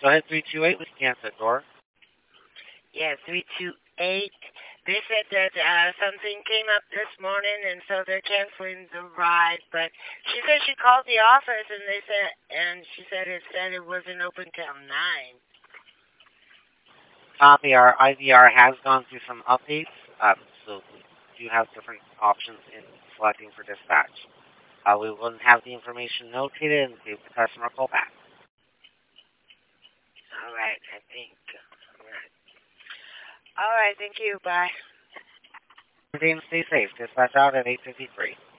Go ahead, 328. We can answer the door. Yeah, 328. They said that something came up this morning, and so they're canceling the ride. But she said she called the office, and she said it wasn't open till 9. Copy. Our IVR has gone through some updates, so we do have different options in selecting for dispatch. We will have the information notated and give the customer a call back. All right, I think. All right, thank you. Bye. Stay safe. Dispatch out at 8:53.